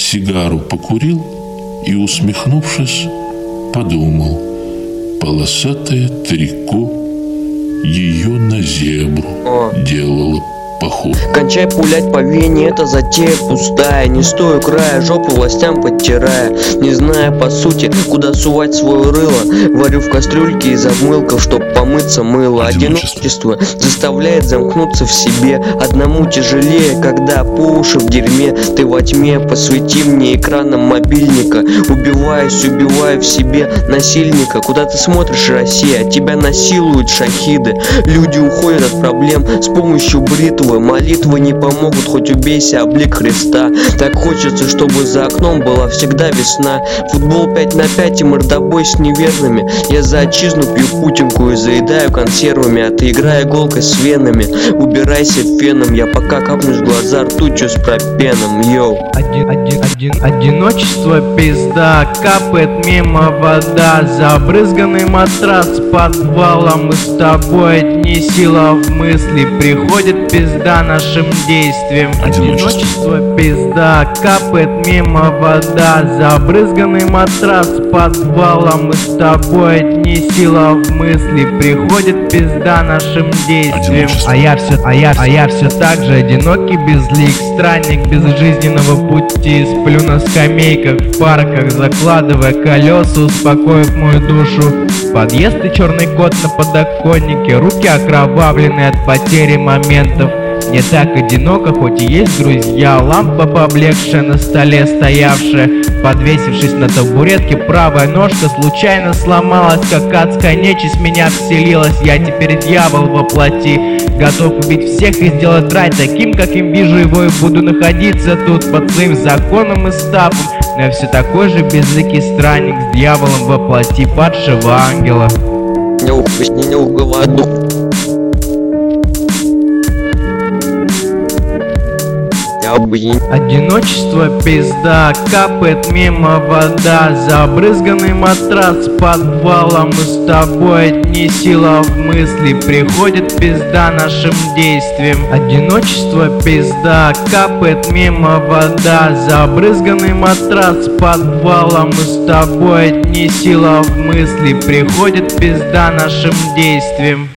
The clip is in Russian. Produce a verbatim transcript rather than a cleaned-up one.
сигару покурил и, усмехнувшись, подумал: полосатое трико ее на зебру делало похож. Кончай пулять по вене, это затея пустая. Не стою края, жопу властям подтирая. Не зная по сути, куда сувать свое рыло. Варю в кастрюльке из обмылков, чтоб помыться мыло. Одиночество заставляет замкнуться в себе. Одному тяжелее, когда по уши в дерьме. Ты во тьме, посвети мне экраном мобильника. Убиваюсь, убиваю в себе насильника. Куда ты смотришь, Россия? Тебя насилуют шахиды. Люди уходят от проблем с помощью бритвы. Молитвы не помогут, хоть убейся об лик Христа. Так хочется, чтобы за окном была всегда весна. Футбол пять на пять и мордобой с неверными. Я за отчизну пью путинку и заедаю консервами. А ты играй иголкой с венами. Убирайся феном, я пока капнусь в глаза ртутью с пропеном. Йоу. Один, один, один, одиночество пизда, капает мимо вода. Забрызганный матрас подвала. Мы с тобой одни, сила в мысли. Приходит пизда нашим действиям. Одиночество пизда, капает мимо вода. Забрызганный матрас подвала. Мы с тобой одни, сила в мысли. Приходит пизда нашим действиям. А я все, а я, а я все так же одинокий безлик. Странник без жизненного пути. Сплю на скамейках в парках, закладывая колеса, успокоив мою душу. Подъезд и черный кот на подоконнике. Руки окровавлены от потери моментов. Не так одиноко, хоть и есть друзья. Лампа поблекшая на столе стоявшая. Подвесившись на табуретке, правая ножка случайно сломалась. Как адская нечисть в меня вселилась. Я теперь дьявол во плоти. Готов убить всех и сделать рай таким, каким вижу его, и буду находиться тут под своим законом и стапом. Но я все такой же безликий странник с дьяволом во плоти падшего ангела. Не ух, не уговорю. Одиночество пизда, капает мимо вода. Забрызганный матрас подвала. Мы с тобой одни, сила в мысли. Приходит пизда нашим действиям. Одиночество пизда, капает мимо вода. Забрызганный матрас подвала. Мы с тобой одни, сила в мысли. Приходит пизда нашим действиям.